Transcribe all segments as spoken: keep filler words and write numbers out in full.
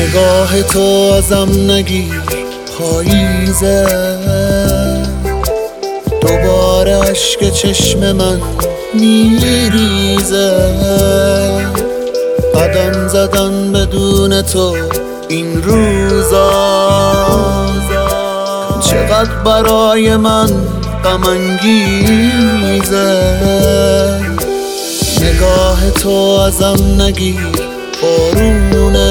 نگاه تو ازم نگیر پاییزه، دوباره اشک چشم من میریزه. قدم زدن بدون تو این روزا چقدر برای من غم انگیزه. نگاه تو ازم نگیر بارونه،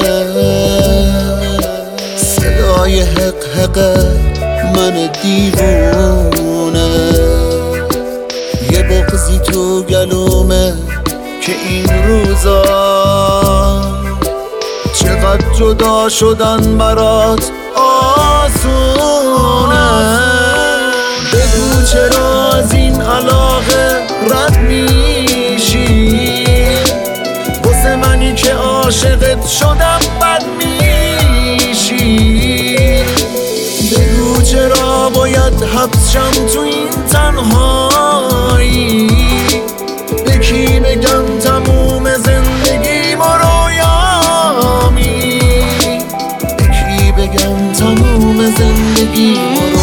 صدای حق حق من دیوونه. یه بغضی تو گلومه که این روزا چقدر جدا شدن برات آسونه. بگو چرا از این علاقه رد میشی، واسه منی که عاشقت شدم بد میشی. بگو چرا باید حبس شم تو این تنهایی، به کی بگم تموم زندگی ما رویامی، به کی بگم تموم زندگی ما رویامی.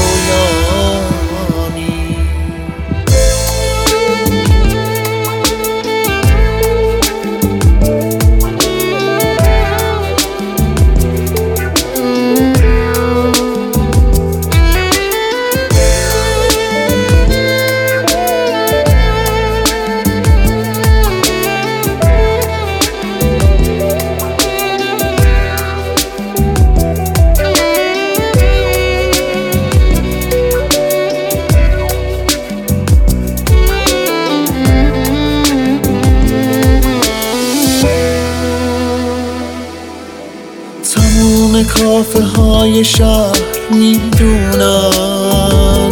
تموم کافه های شهر میدونن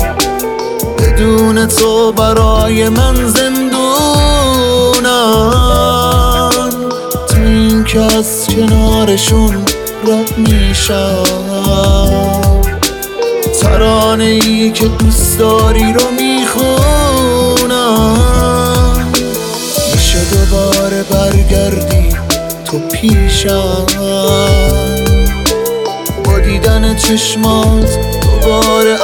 بدون تو برای من زندونن. تا این که از کنارشون رد میشم، ترانه ای که دوست داری رو میخونم. میشه دوباره برگردی تو پیشم، با دیدن چشمات دوباره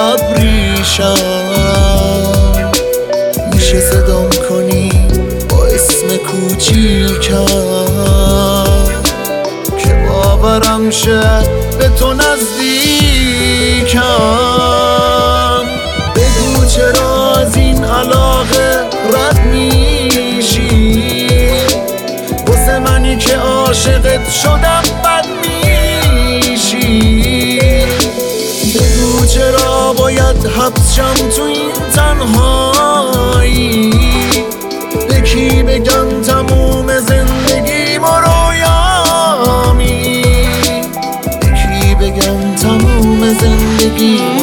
ابریشم. میشه صدام کنی با اسم کوچیکم که باورم شه به تو نزدیکم. بگو چرا از این علاقه رد میشی، واسه منی که عاشقت شدم بد میشی. بگو چرا باید حبس شم تو این تنهایی، به کی بگم تموم زندگی ما رویامی، به کی بگم تموم زندگی